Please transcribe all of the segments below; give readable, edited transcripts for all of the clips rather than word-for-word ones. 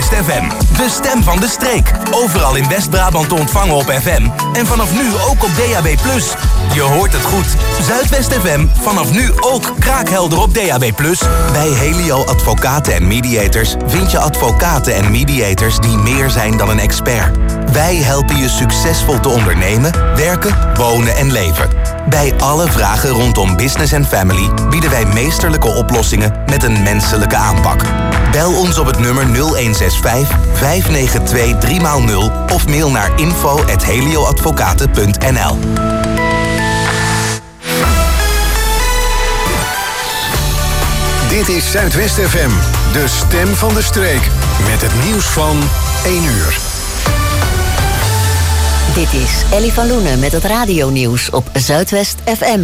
Zuidwest FM. De stem van de streek. Overal in West-Brabant te ontvangen op FM. En vanaf nu ook op DAB+. Je hoort het goed. Zuidwest FM, vanaf nu ook kraakhelder op DAB+. Bij Helio Advocaten en Mediators vind je advocaten en mediators die meer zijn dan een expert. Wij helpen je succesvol te ondernemen, werken, wonen en leven. Bij alle vragen rondom business en family bieden wij meesterlijke oplossingen met een menselijke aanpak. Bel ons op het nummer 0165 592 3x0 of mail naar info@helioadvocaten.nl. Dit is Zuidwest FM, de stem van de streek. Met het nieuws van 1 uur. Dit is Ellie van Loenen met het radionieuws op Zuidwest FM.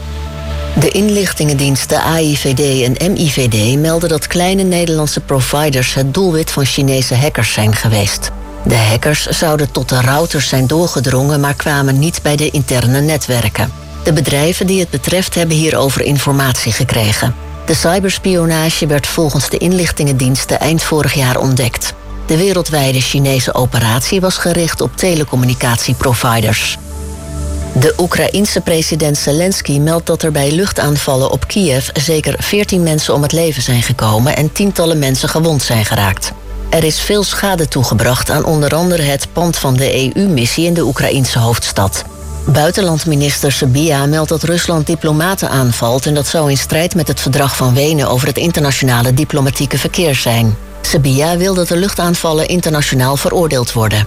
De inlichtingendiensten AIVD en MIVD melden dat kleine Nederlandse providers het doelwit van Chinese hackers zijn geweest. De hackers zouden tot de routers zijn doorgedrongen, maar kwamen niet bij de interne netwerken. De bedrijven die het betreft hebben hierover informatie gekregen. De cyberspionage werd volgens de inlichtingendiensten eind vorig jaar ontdekt. De wereldwijde Chinese operatie was gericht op telecommunicatieproviders. De Oekraïense president Zelensky meldt dat er bij luchtaanvallen op Kiev zeker 14 mensen om het leven zijn gekomen en tientallen mensen gewond zijn geraakt. Er is veel schade toegebracht aan onder andere het pand van de EU-missie in de Oekraïense hoofdstad. Buitenlandminister Sybiha meldt dat Rusland diplomaten aanvalt en dat zou in strijd met het verdrag van Wenen over het internationale diplomatieke verkeer zijn. Sybiha wil dat de luchtaanvallen internationaal veroordeeld worden.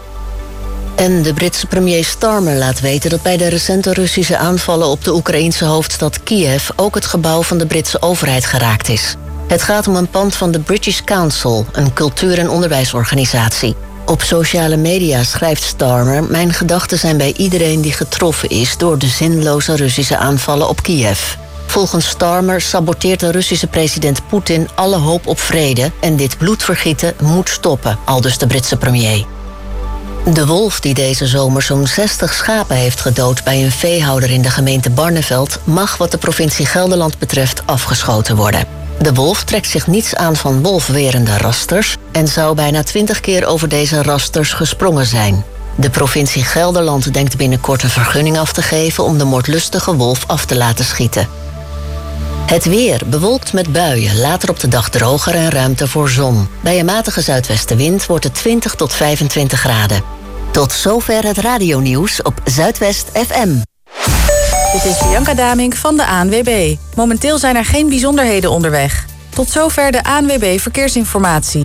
En de Britse premier Starmer laat weten dat bij de recente Russische aanvallen op de Oekraïense hoofdstad Kiev ook het gebouw van de Britse overheid geraakt is. Het gaat om een pand van de British Council, een cultuur- en onderwijsorganisatie. Op sociale media schrijft Starmer: mijn gedachten zijn bij iedereen die getroffen is door de zinloze Russische aanvallen op Kiev. Volgens Starmer saboteert de Russische president Poetin alle hoop op vrede en dit bloedvergieten moet stoppen, aldus de Britse premier. De wolf die deze zomer zo'n 60 schapen heeft gedood bij een veehouder in de gemeente Barneveld mag wat de provincie Gelderland betreft afgeschoten worden. De wolf trekt zich niets aan van wolfwerende rasters en zou bijna 20 keer over deze rasters gesprongen zijn. De provincie Gelderland denkt binnenkort een vergunning af te geven om de moordlustige wolf af te laten schieten. Het weer bewolkt met buien, later op de dag droger en ruimte voor zon. Bij een matige zuidwestenwind wordt het 20 tot 25 graden. Tot zover het radionieuws op Zuidwest FM. Dit is Bianca Damink van de ANWB. Momenteel zijn er geen bijzonderheden onderweg. Tot zover de ANWB Verkeersinformatie.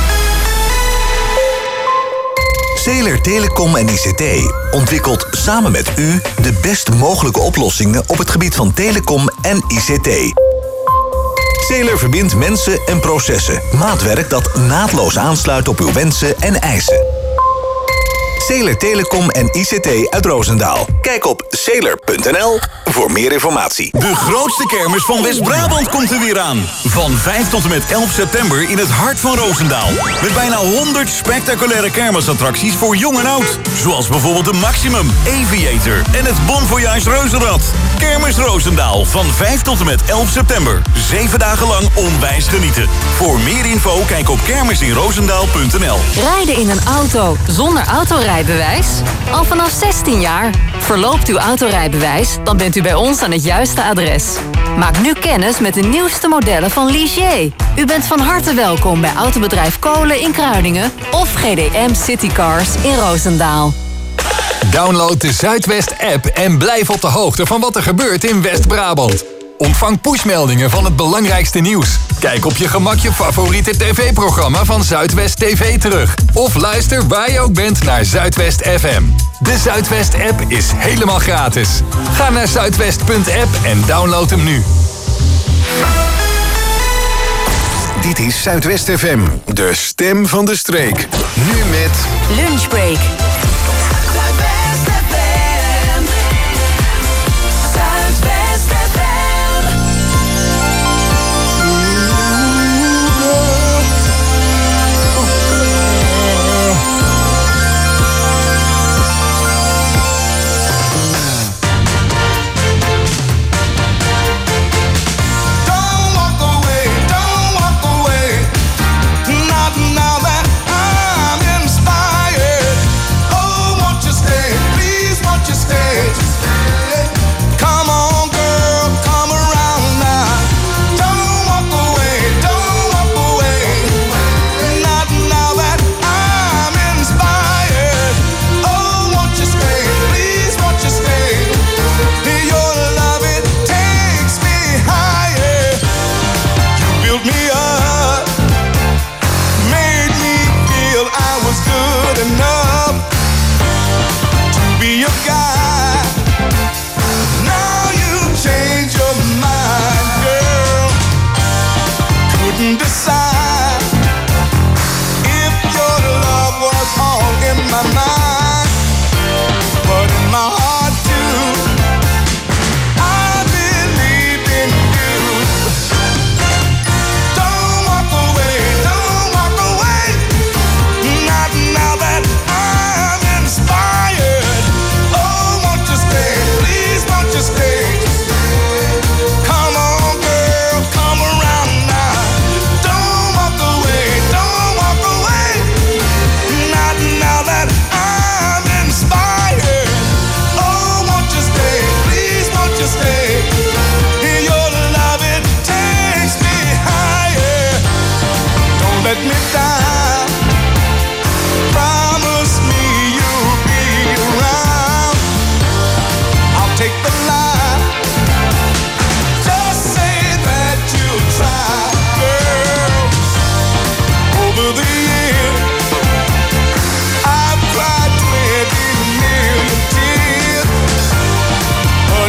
Zeeler Telecom en ICT ontwikkelt samen met u de best mogelijke oplossingen op het gebied van telecom en ICT. Zeeler verbindt mensen en processen. Maatwerk dat naadloos aansluit op uw wensen en eisen. Zeeler Telecom en ICT uit Roosendaal. Kijk op zeeler.nl voor meer informatie. De grootste kermis van West-Brabant komt er weer aan. Van 5 tot en met 11 september in het hart van Roosendaal. Met bijna 100 spectaculaire kermisattracties voor jong en oud. Zoals bijvoorbeeld de Maximum, Aviator en het Bon Voyage Reuzenrad. Kermis Roosendaal van 5 tot en met 11 september. 7 dagen lang onwijs genieten. Voor meer info kijk op kermisinroosendaal.nl. Rijden in een auto zonder autorijbewijs? Al vanaf 16 jaar. Verloopt uw autorijbewijs, dan bent u bij ons aan het juiste adres. Maak nu kennis met de nieuwste modellen van Ligier. U bent van harte welkom bij Autobedrijf Kolen in Kruiningen of GDM Citycars in Roosendaal. Download de Zuidwest-app en blijf op de hoogte van wat er gebeurt in West-Brabant. Ontvang pushmeldingen van het belangrijkste nieuws. Kijk op je gemak je favoriete tv-programma van Zuidwest TV terug. Of luister waar je ook bent naar Zuidwest FM. De Zuidwest-app is helemaal gratis. Ga naar zuidwest.app en download hem nu. Dit is Zuidwest FM, de stem van de streek. Nu met Lunchbreak. Now that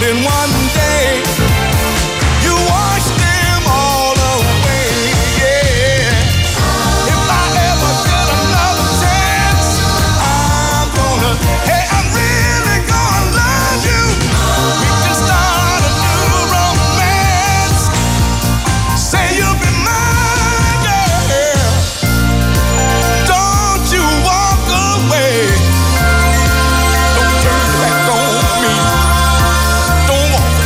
then one day you wash them all away. Yeah. If I ever get another chance, I'm really gonna love you. We can start a new romance. Say you'll be mine, girl. Don't you walk away. Don't turn back on me. Don't walk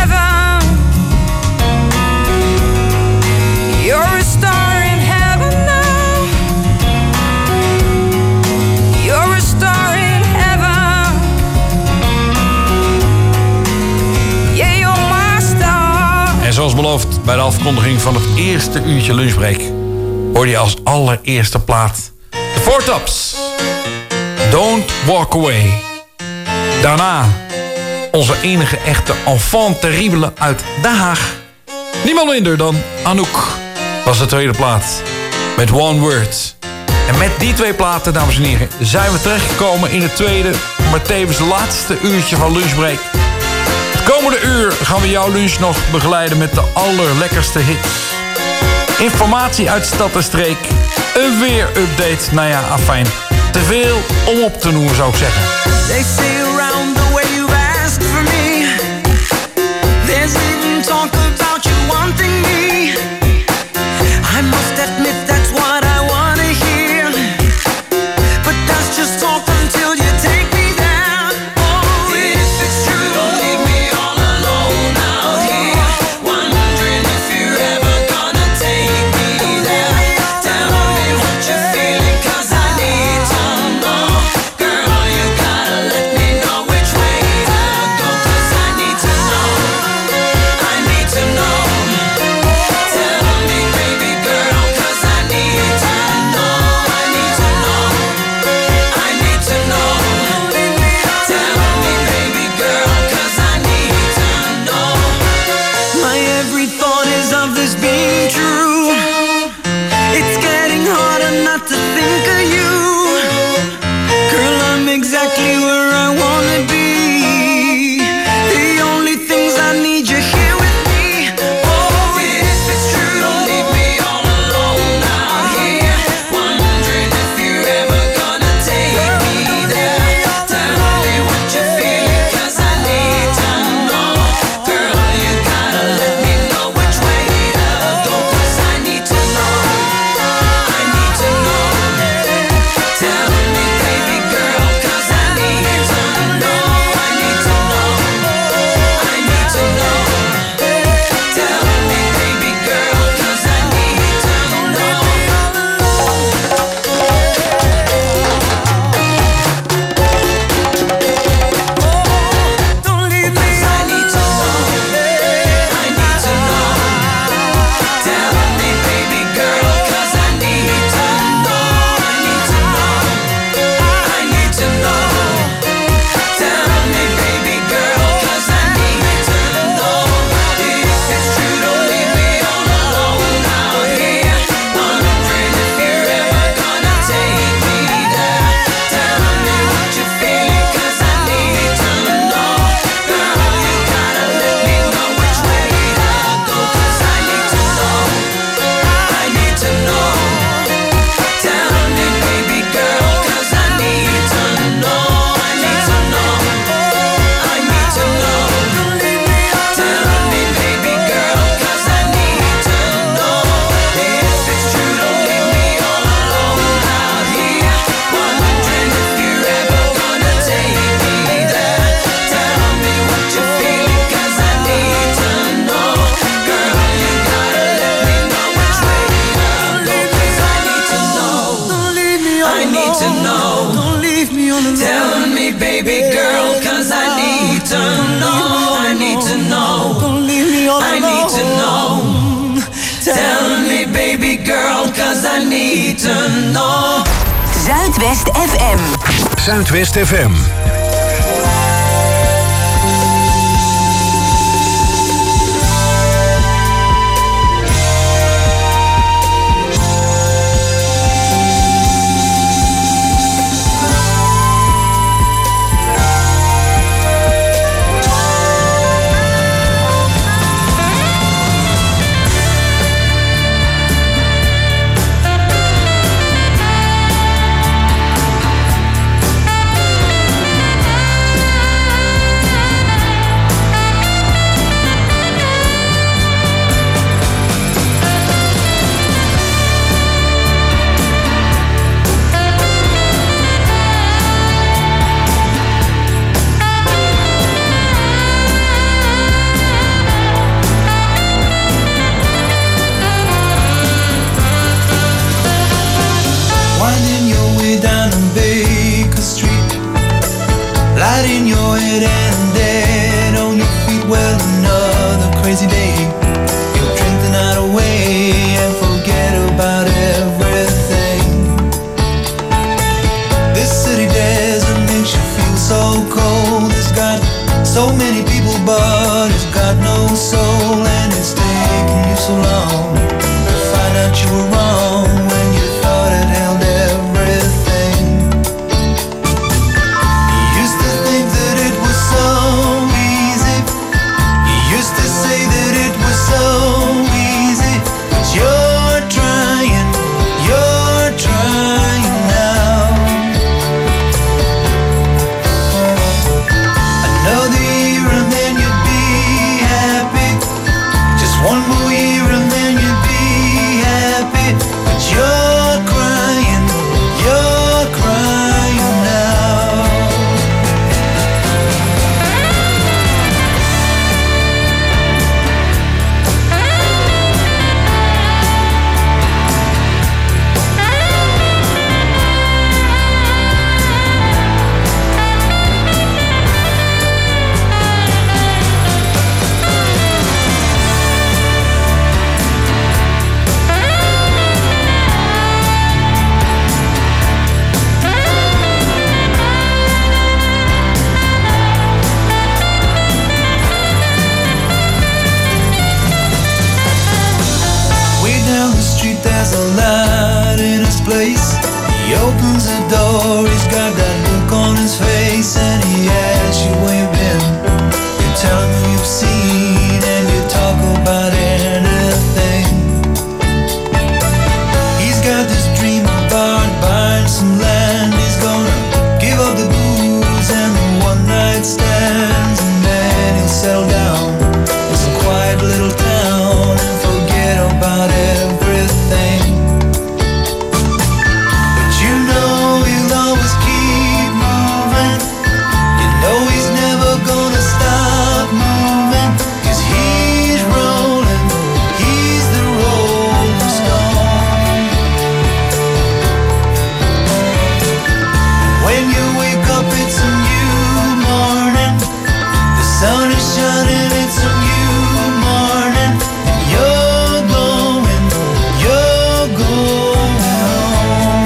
heaven. You're a star in heaven now. You're a star in heaven. Yeah, you're my star. En zoals beloofd bij de afkondiging van het eerste uurtje lunchbreak hoorde je als allereerste plaat de Four Tops. Don't Walk Away. Daarna onze enige echte enfant terrible uit Den Haag. Niemand minder dan Anouk was de tweede plaat met One Word. En met die twee platen, dames en heren, zijn we terechtgekomen in het tweede, maar tevens laatste uurtje van lunchbreak. Het komende uur gaan we jouw lunch nog begeleiden met de allerlekkerste hits. Informatie uit stad en streek. Een weerupdate. Nou ja, afijn. Te veel om op te noemen, zou ik zeggen. They say around the way you've asked for me. There's even talk about you wanting me. I must admit that's what I want to hear. But that's just talk until you take me there. Oh, if it's true, don't leave me all alone out here, wondering if you're ever gonna take me there. Tell me what you're feeling, 'cause I need to know. Girl, you gotta let me know which way to go, 'cause I need to know. I need to know. Tell me, baby girl, 'cause I need to know. I need to know. I need to know. Tell me, baby girl, 'cause I need to know. My every thought is of this being true. It's getting harder not to think of you. Girl, I'm exactly where I wanna be. The only things I need, you here with me. Oh, if it's true, don't leave me all alone out here, wondering if you're ever gonna take me there. Tell me what you're feeling, 'cause I need to know. Girl, you gotta let me know which way to go, 'cause I need to know. I need to know. Tell me, baby girl, 'cause I need to know. I need to know. I need to know. Tell me, baby girl, 'cause I need to know. Don't leave me. I need to know. I need to know. Tell me, baby girl, 'cause I need to know. I need to know. I need to know. Tell me, baby girl, 'cause I need to know. If it's true, don't leave me all alone out here, wondering if you're ever gonna take me there. Tell me what you're feeling, 'cause I need to know. Girl, you gotta let me know which way to go, 'cause I need to know. I need to know. Tell me, baby girl, 'cause I need to know. I need to know. I need to know. Tell me, baby girl, 'cause I need to know. If it's true, don't leave me all alone out here, wondering if you're ever gonna take me there. Tell me what you're feeling, 'cause I need to know. Girl, you gotta let me know which way to go, 'cause I need to know. Don't leave me all alone. I need to know. Don't leave me all alone. Tell me, baby girl, 'cause I need to know. I need to know. Don't leave me all alone. I need to know. Tell me, baby girl, 'cause I need to know. Zuidwest FM. Zuidwest FM. control, and it's taken you so long to find out you were wrong when you thought it held everything. You used to think that it was so easy. You used to say that it was so easy, but you're trying now. Another year and then you'd be happy. Just one more year and then you'd be happy. But you're crying now. Way down the street there's a light in his place. He opens the door, he's got that look on his face, and he asks you where you've been. You tell him who you've seen, and you talk about anything. He's got this dream about buying some land. He's gonna give up the booze and the one-night stands, and then he'll settle down in some quiet little town and forget about everything. But you know he'll always keep moving. You know he's never gonna stop moving, 'cause he's rolling, he's the rolling stone. When you wake up it's a new morning. The sun is shining, it's a new morning. And you're going home.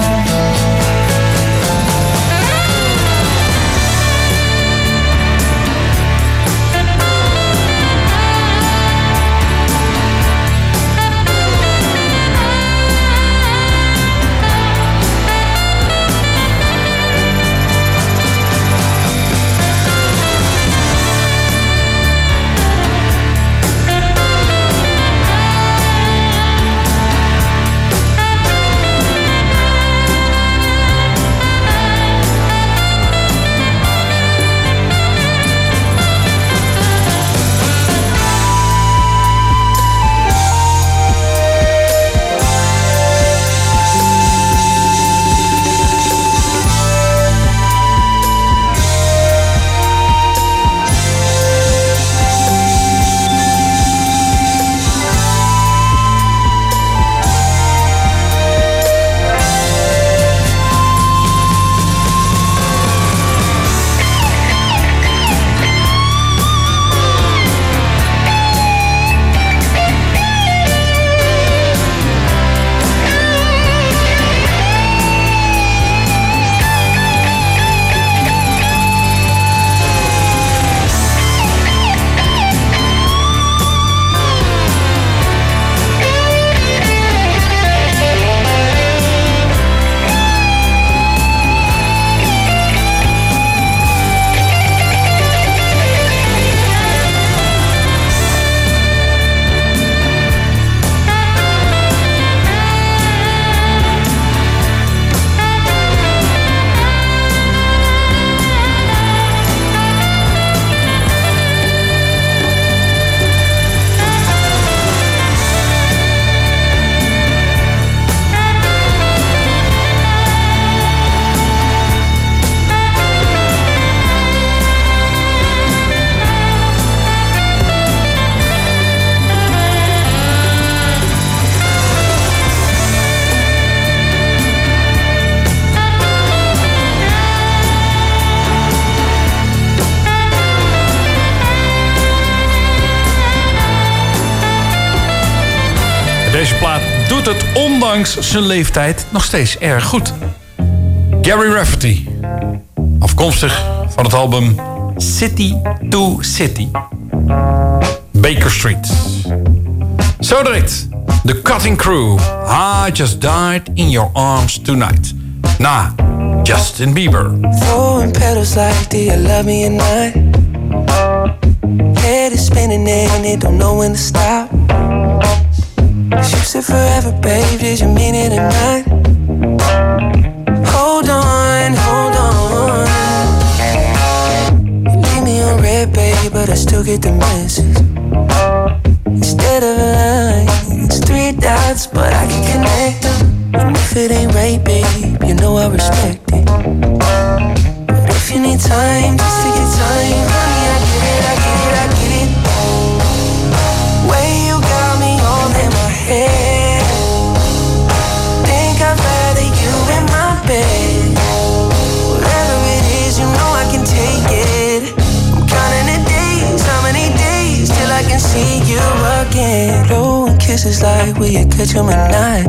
Deze plaat doet het ondanks zijn leeftijd nog steeds erg goed. Gary Rafferty. Afkomstig van het album City to City. Baker Street. Zo direct, The Cutting Crew. I Just Died in Your Arms Tonight. Na Justin Bieber. Throwing petals like, do you love me or not? Head is spinning and it don't know when to stop. You said forever, babe, did you mean it or not? Hold on, hold on. You leave me on red, babe, but I still get the message. Instead of a line, it's 3 dots, but I can connect them. And if it ain't right, babe, you know I respect it. But if you need time, just take your time, honey, I get it, I get it, I get it. Way you got me all in my head. Think I'd rather you in my bed. Whatever it is, you know I can take it. I'm counting the days, how many days till I can see you again. Blowing kisses like, will you catch 'em or not?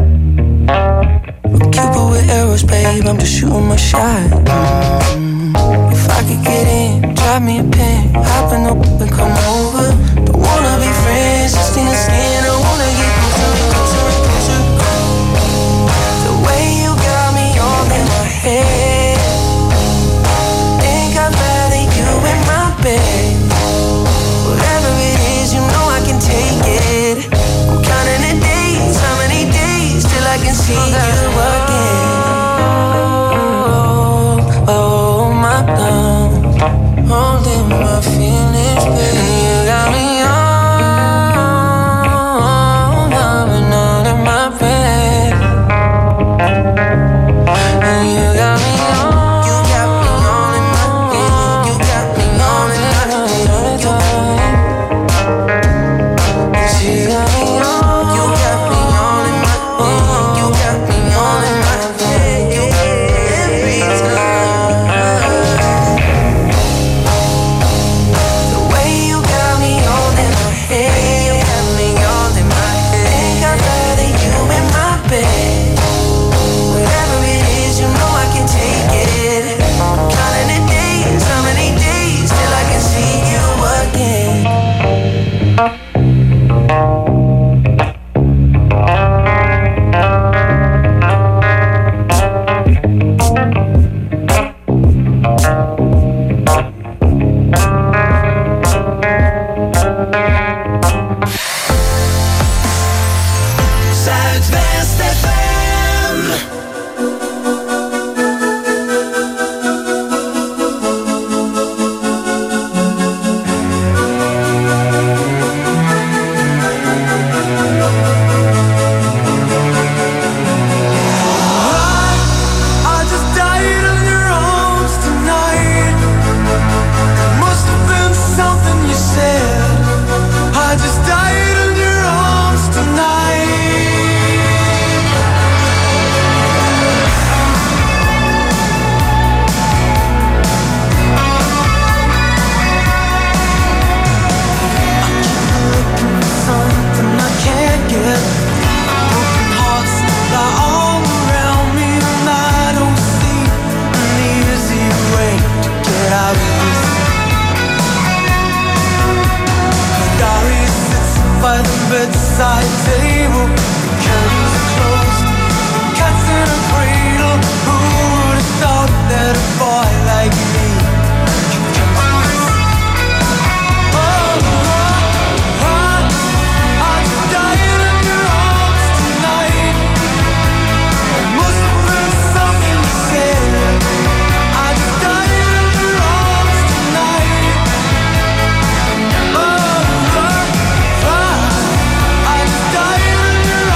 Cupid with arrows, babe, I'm just shooting my shot. If I could get in, drop me a pin, hop in the whip and come over. Don't wanna be friends, just in the skin, I wanna get closer, closer, closer. The way you got me all in my head. Think I'd rather you in my bed. Whatever it is, you know I can take it. I'm counting the days, how many days till I can see you again. Oh my God, holding my feelings, baby. You got me on, I'm not in my bed. And you got me on, you got me on in my bed. You got me on in my bed. You got me on, you got me on in my bed. You got me on in my bed. Every time. The way you got me all in my head. You got me all in my head. Think I'd rather you in my bed. Whatever it is, you know I can take it. Counting the days, how many days till I can see you again. Zuidwest FM. I just died in your arms tonight. Must have been something you said. I just died in your arms tonight. Something I can't get. Broken hearts lie all around me, and I don't see an easy way to get out of this. The diary sits by the bedside table. The curtains are closed. The cat's in a cradle. Who would have thought that a boy like me could come to this? I just died in your arms tonight. It must have been something you said. I just died in your arms tonight. I just died in your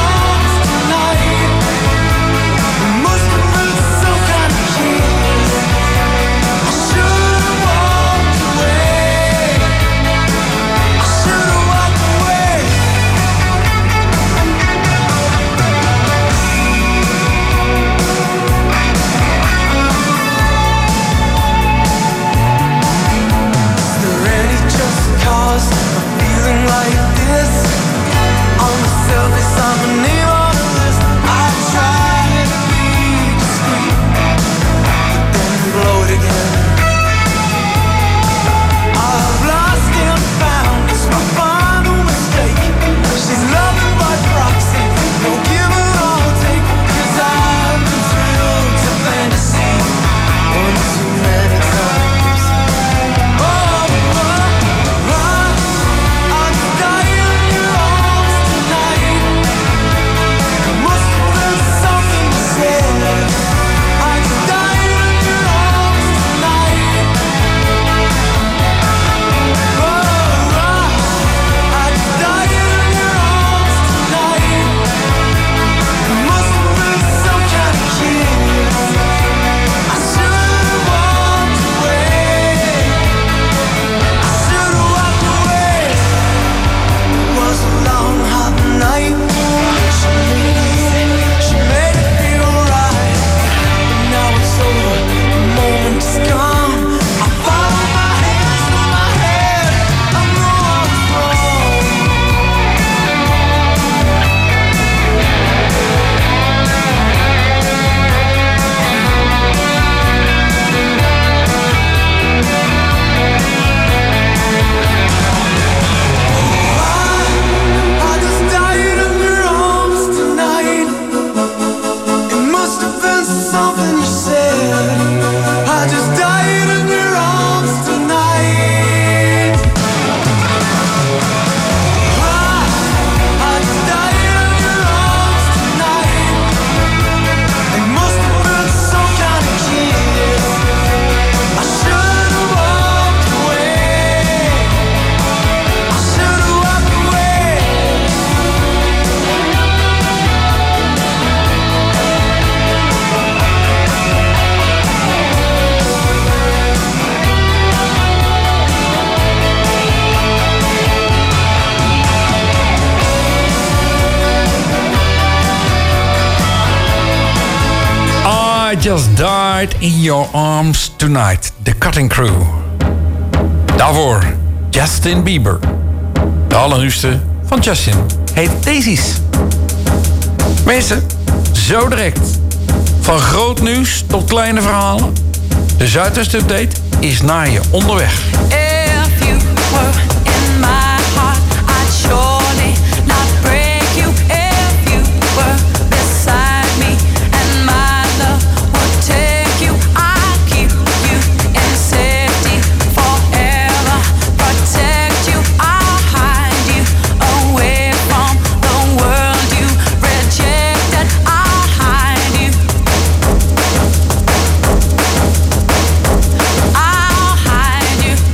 I Just Died in Your Arms Tonight. The Cutting Crew. Daarvoor Justin Bieber. De allernieuwste van Justin heet Daisies. Mensen, zo direct. Van groot nieuws tot kleine verhalen. De Zuidwest Update is naar je onderweg. If you were in my heart, I'd surely not break you. If you were beside me and my love would take you, I'll keep you in safety forever, protect you, I'll hide you away from the world you rejected, I'll hide you. I'll hide you.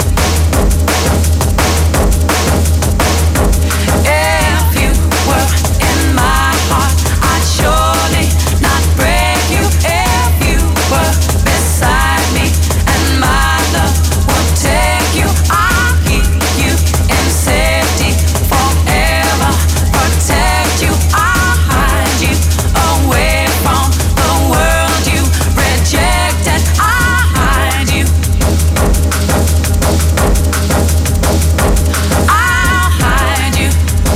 If you were in my heart, I'd surely not break you. If you were beside me and my love would take you, I'll keep you in safety forever, protect you, I'll hide you away from the world you rejected, I'll hide you. I'll hide you.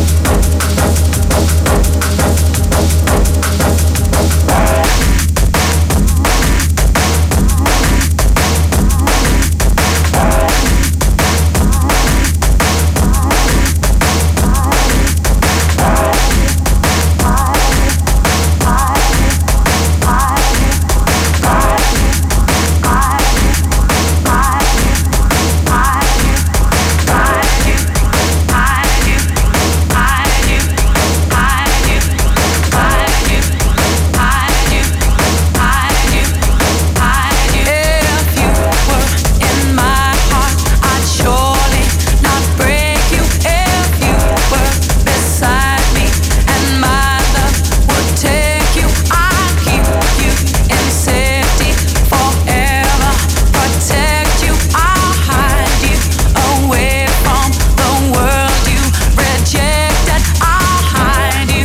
If you were in my heart, I'd surely not break you. If you were beside me and my love would take you, I'll keep you in safety forever, protect you, I'll hide you away from the world you rejected, I'll hide you.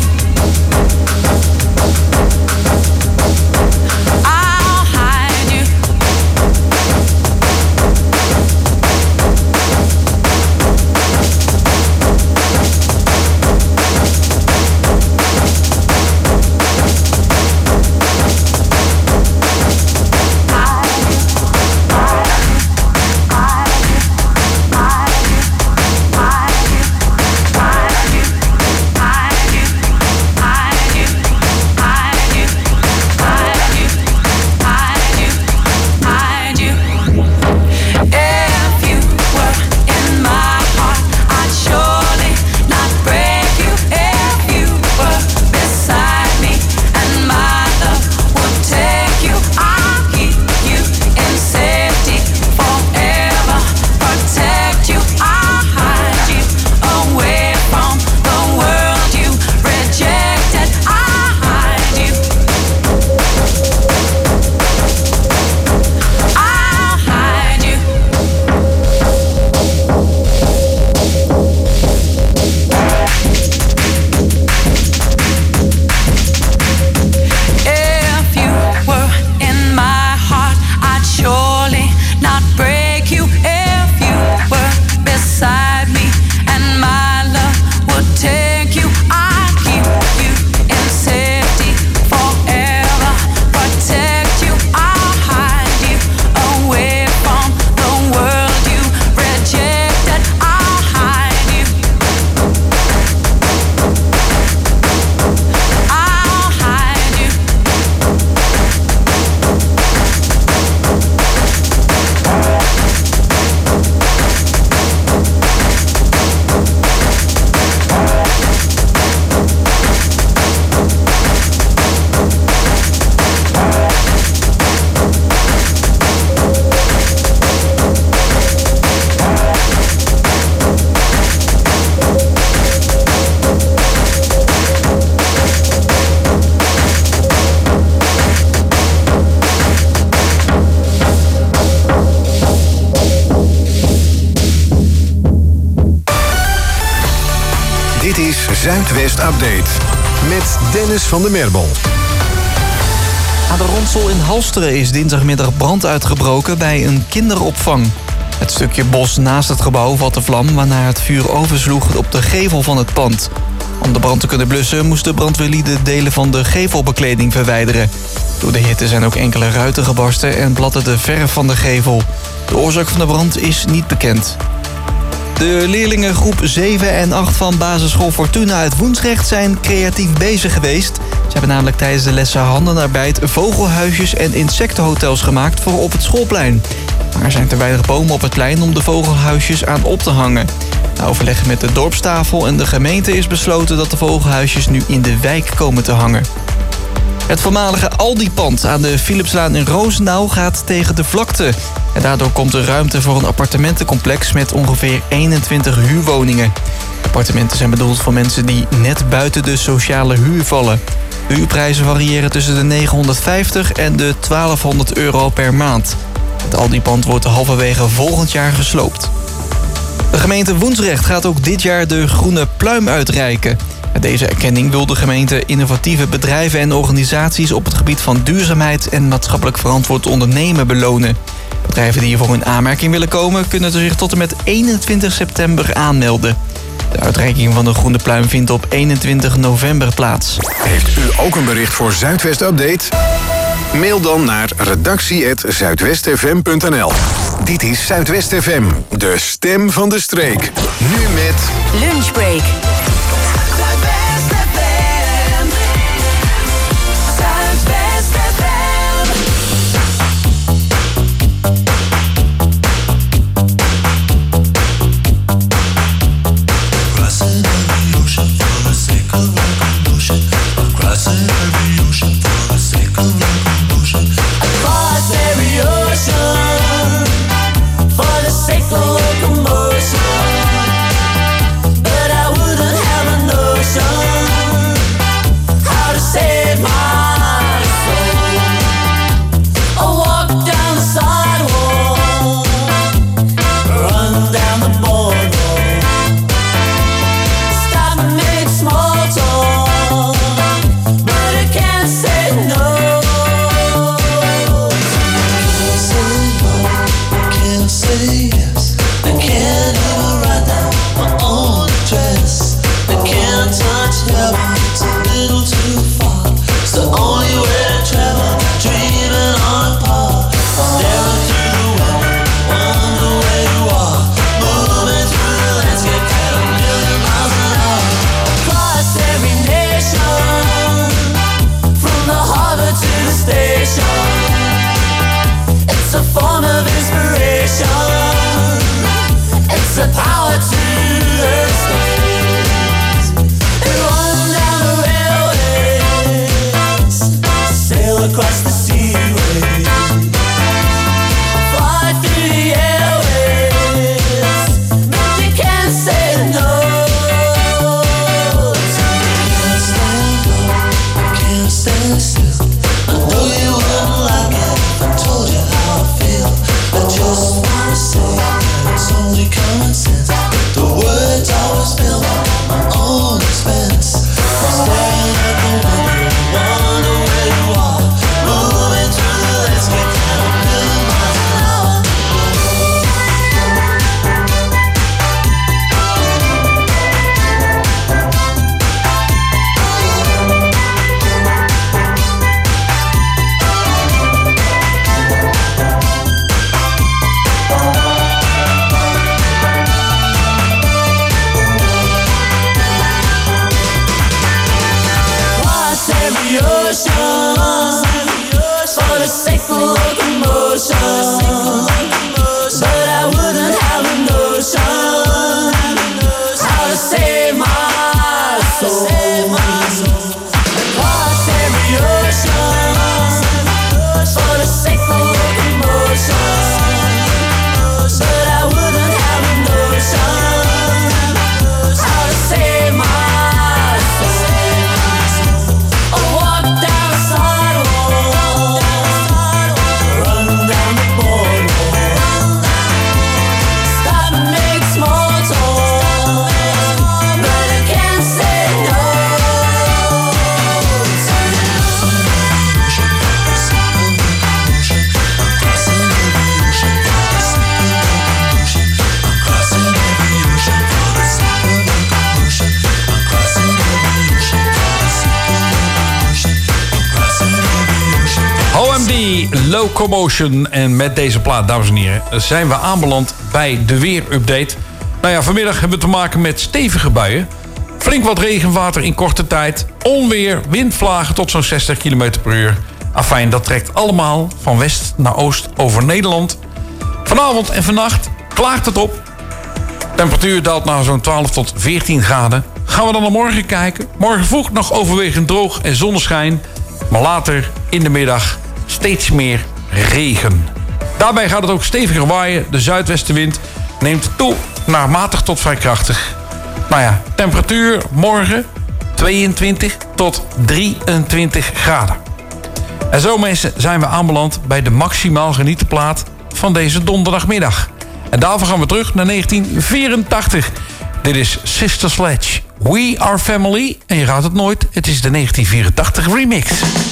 I'll hide you. Hide you. If you were in my heart, I'd surely not break you. If you were beside me and my love would take you, I'll keep you in safety forever, protect you, I'll hide you away from the world you rejected, I'll hide you. I'll hide you. If you were in my heart, I'd surely not break you. If you were beside me and my love would take you, I'd keep you in safety forever, protect you, I'll hide you away from the world you rejected, I'll hide you. I'll hide you. Dit is Zuidwest Update met Dennis van der Merbel. Aan de Ronsel in Halsteren is dinsdagmiddag brand uitgebroken bij een kinderopvang. Het stukje bos naast het gebouw vatte vlam, waarna het vuur oversloeg op de gevel van het pand. Om de brand te kunnen blussen moesten brandweerlieden delen van de gevelbekleding verwijderen. Door de hitte zijn ook enkele ruiten gebarsten en blatte de verf van de gevel. De oorzaak van de brand is niet bekend. De leerlingen groep 7 en 8 van basisschool Fortuna uit Woensdrecht zijn creatief bezig geweest. Ze hebben namelijk tijdens de lessen handenarbeid vogelhuisjes en insectenhotels gemaakt voor op het schoolplein. Maar er zijn te weinig bomen op het plein om de vogelhuisjes aan op te hangen. Na overleg met de dorpstafel en de gemeente is besloten dat de vogelhuisjes nu in de wijk komen te hangen. Het voormalige Aldi-pand aan de Philipslaan in Roosendaal gaat tegen de vlakte. En daardoor komt er ruimte voor een appartementencomplex met ongeveer 21 huurwoningen. Appartementen zijn bedoeld voor mensen die net buiten de sociale huur vallen. De huurprijzen variëren tussen de 950 en de 1200 euro per maand. Het Aldi-pand wordt halverwege volgend jaar gesloopt. De gemeente Woensdrecht gaat ook dit jaar de Groene Pluim uitreiken. Met deze erkenning wil de gemeente innovatieve bedrijven en organisaties op het gebied van duurzaamheid en maatschappelijk verantwoord ondernemen belonen. Bedrijven die hiervoor in aanmerking willen komen kunnen zich tot en met 21 september aanmelden. De uitreiking van de Groene Pluim vindt op 21 november plaats. Heeft u ook een bericht voor Zuidwest Update? Mail dan naar redactie@zuidwestfm.nl. Dit is Zuidwest FM, de stem van de streek. Nu met Lunchbreak. For the sake of locomotion, but I wouldn't have Locomotion. En met deze plaat, dames en heren, zijn we aanbeland bij de weerupdate. Nou ja, vanmiddag hebben we te maken met stevige buien. Flink wat regenwater in korte tijd. Onweer, windvlagen tot zo'n 60 km per uur. Afijn, dat trekt allemaal van west naar oost over Nederland. Vanavond en vannacht klaart het op. Temperatuur daalt naar zo'n 12 tot 14 graden. Gaan we dan naar morgen kijken. Morgen vroeg nog overwegend droog en zonneschijn. Maar later in de middag steeds meer regen. Daarbij gaat het ook steviger waaien. De zuidwestenwind neemt toe naar matig tot vrij krachtig. Nou ja, temperatuur morgen 22 tot 23 graden. En zo mensen zijn we aanbeland bij de maximaal genieten plaat van deze donderdagmiddag. En daarvoor gaan we terug naar 1984. Dit is Sister Sledge. We Are Family. En je raadt het nooit, het is de 1984 remix.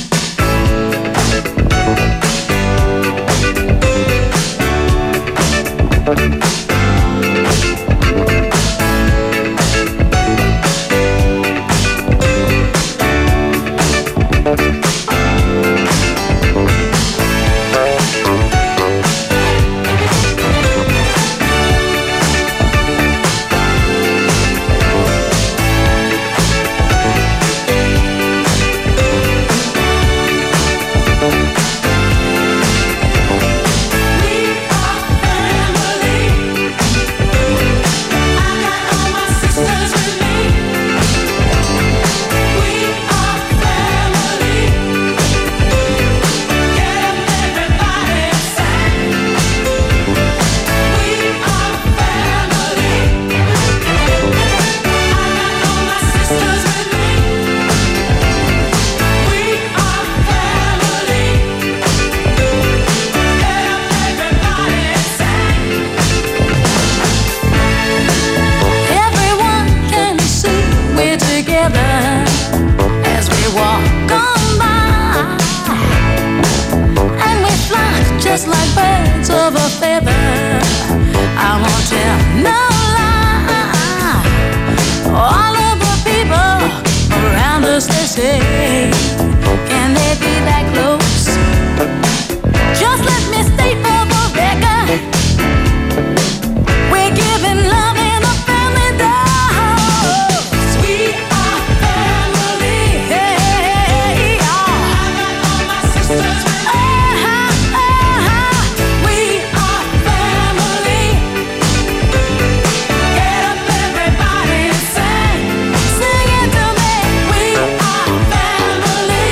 Just like birds of a feather, I won't tell no lie. All of the people around us, they say, can they be that close? Just let me state for the record, we're giving love in a family dose. We are family. Hey, I got all my sisters with me. Family.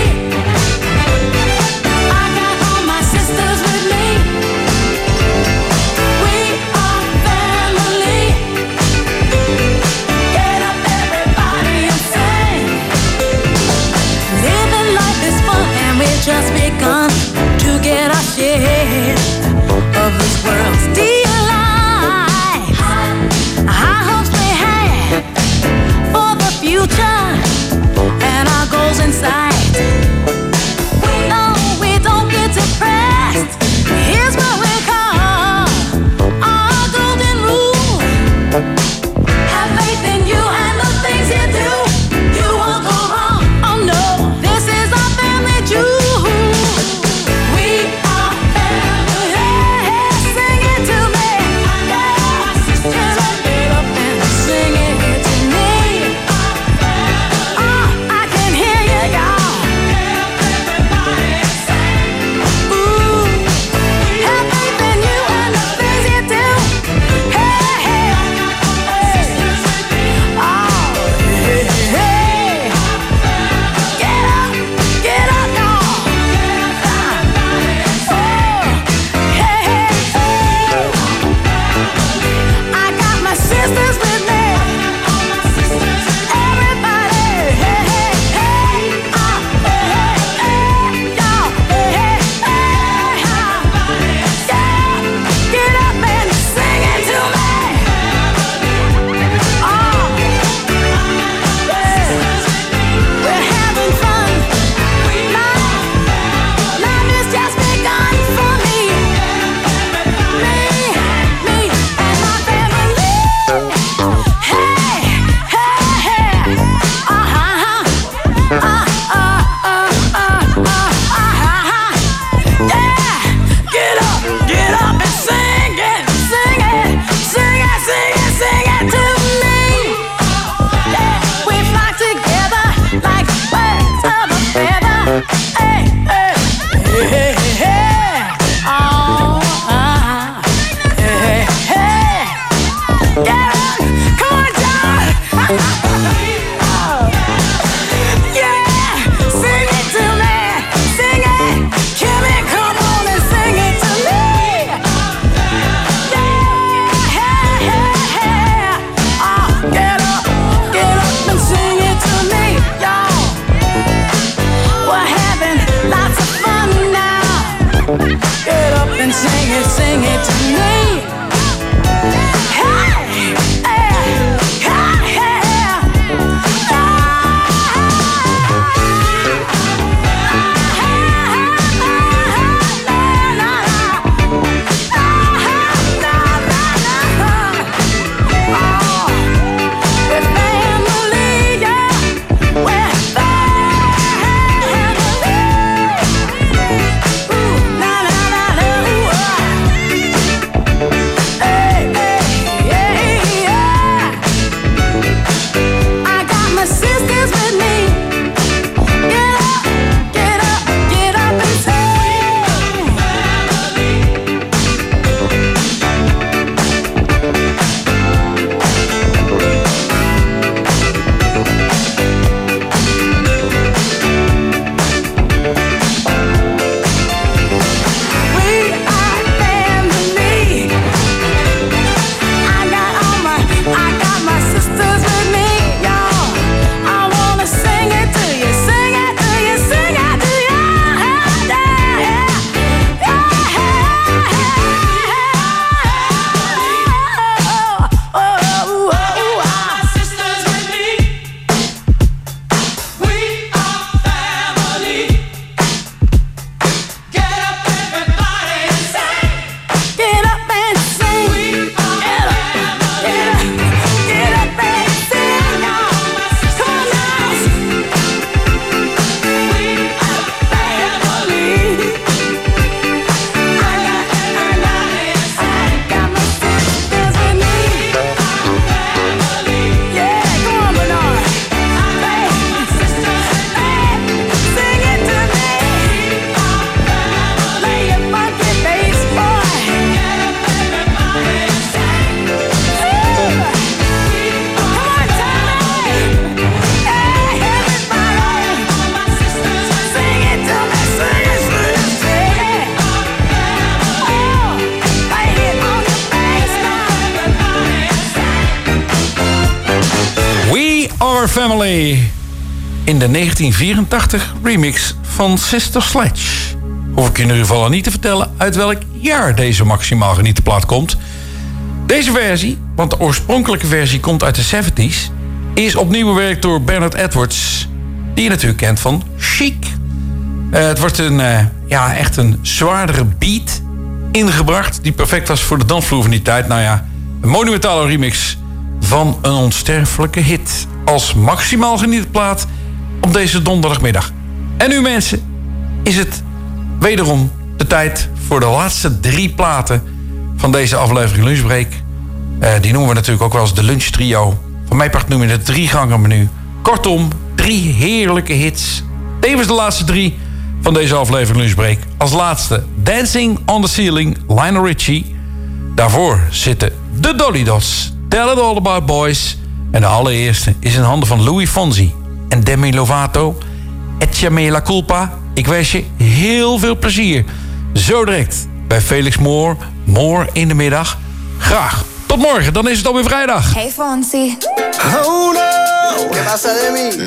Family in de 1984 remix van Sister Sledge. Hoef ik in ieder geval niet te vertellen uit welk jaar deze maximaal geniete plaat komt. Deze versie, want de oorspronkelijke versie komt uit de 70s... is opnieuw bewerkt door Bernard Edwards, die je natuurlijk kent van Chic. Het wordt echt een zwaardere beat ingebracht... die perfect was voor de dansvloer van die tijd. Nou ja, een monumentale remix van een onsterfelijke hit... als maximaal geniete plaat op deze donderdagmiddag. En nu mensen, is het wederom de tijd voor de laatste 3 platen... van deze aflevering Lunchbreak. Die noemen we natuurlijk ook wel eens de Lunch Trio. Van mijn part noemen we het 3-gangen menu. Kortom, 3 heerlijke hits. Tevens de laatste 3 van deze aflevering Lunchbreak. Als laatste Dancing on the Ceiling, Lionel Richie. Daarvoor zitten de Dolly Dots, Tell It All About Boys. En de allereerste is in handen van Louis Fonsi en Demi Lovato. Échame la culpa. Ik wens je heel veel plezier. Zo direct bij Felix Moore. Moore in de middag. Graag. Tot morgen, dan is het alweer vrijdag. Hey Fonsi. Oh no, ¿qué pasa de mí?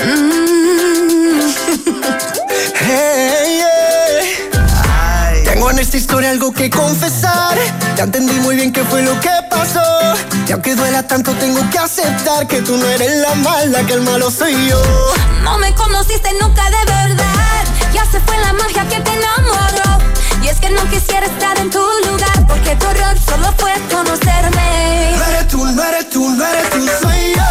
Hey, yeah. Tengo en esta historia algo que confesar. Ya entendí muy bien qué fue lo que pasó. Y aunque duela tanto tengo que aceptar que tú no eres la mala, que el malo soy yo. No me conociste nunca de verdad. Ya se fue la magia que te enamoró. Y es que no quisiera estar en tu lugar, porque tu error solo fue conocerme. No eres tú, no eres tú, no eres tú, soy yo.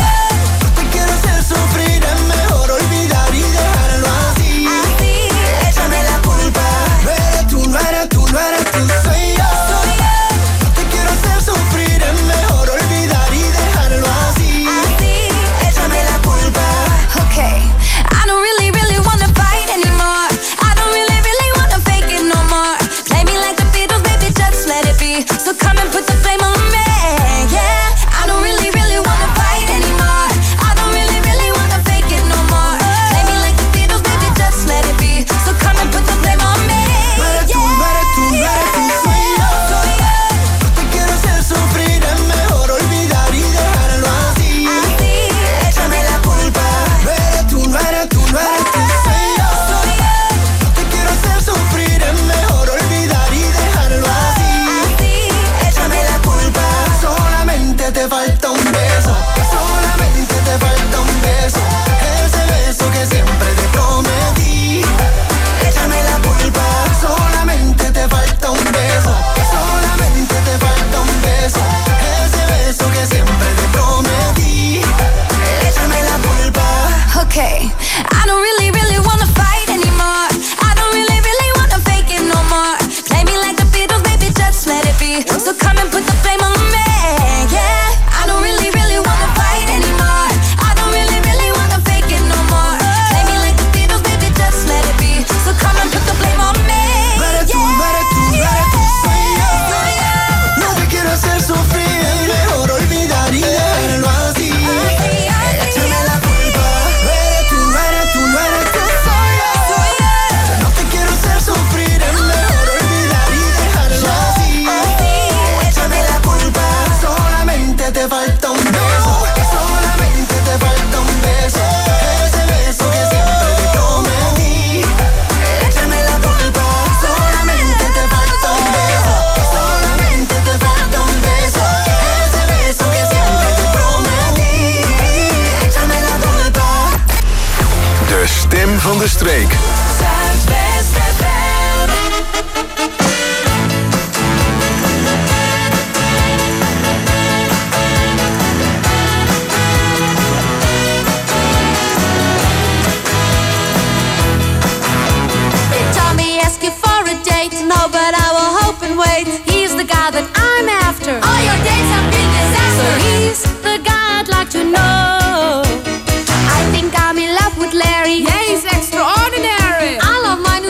No te quiero hacer sufrir, es mejor olvidar y dejarlo así. Así, échame la culpa. No eres tú, no eres tú, no eres tú, soy yo. No te quiero hacer sufrir, es mejor olvidar y dejarlo así. Así, échame la culpa. Okay, I don't really, really wanna fight anymore. I don't really, really wanna fake it no more. Play me like the Beatles, baby, just let it be. So come and put the flame on me, yeah. I don't really, really wanna fight anymore. I don't really, really wanna fake it no more. Play me like the Beatles, baby, just let it be. So come and put the flame on me, no eres tú, no eres tú, no eres tú, soy yo. No te quiero hacer sufrir, es mejor olvidar y dejarlo así. Así, échame la culpa. No eres tú, no eres tú, no eres tú, soy yo. No te quiero hacer sufrir, es mejor olvidar y dejarlo así. Así, échame la culpa. Solamente te falta un beso. Solamente te falta un beso. Ese beso que siempre te prometí. Échame la culpa. Solamente te falta un beso. Solamente te falta un beso. Ese beso que siempre te prometí. Échame la culpa. okay. I don't really, really wanna fight anymore. I don't really, really wanna fake it no more. Play me like the Beatles, baby, just let it be. So come and put the flame on me, yeah. I don't really, really wanna fight anymore. I don't really, really wanna fake it no more. Play me like the Beatles, baby, just let it be. So come and put the flame on me, no eres tú, no eres tú, no eres tú, soy yo. No te quiero hacer sufrir, mejor olvidar y dejarlo así. Échame la culpa. No eres tú, no eres tú, no eres tú, soy yo. No te quiero hacer sufrir, es mejor olvidar y dejarlo así. Échame la culpa. Solamente te falta un beso. Solamente te falta un beso. Ese beso que siempre te prometí. Échame la culpa. Solamente te falta un beso. Solamente te falta un beso. Ese beso que siempre te prometí. Échame la culpa. De stem van de streek. Tommy asked you for a date, no, but I will hope and wait. He's the guy that I'm after. All your dates have been disaster. So he's the guy I'd like to know. I think I'm in love with Larry. Yeah, he's extraordinary. I love my new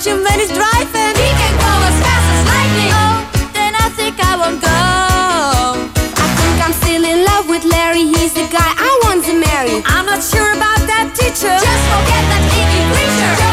catch him when he's driving. He can go as fast as lightning. Oh, then I think I won't go. I think I'm still in love with Larry. He's the guy I want to marry. I'm not sure about that teacher. Just forget that icky creature.